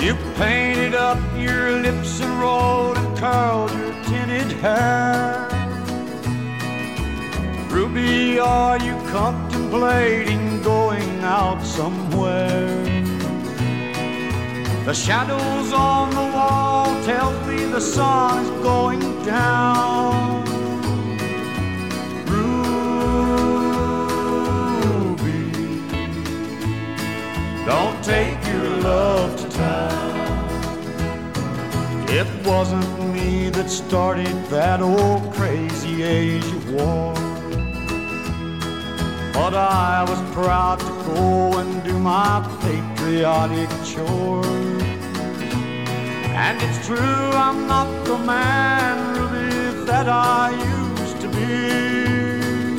You painted up your lips and rolled and curled your tinted hair. Ruby, are you contemplating going out somewhere? The shadows on the wall tell me the sun is going down. Ruby, don't take your love to town. It wasn't me that started that old crazy Asia war, but I was proud to go and do my patriotic chores. And it's true, I'm not the man, Ruby, that I used to be.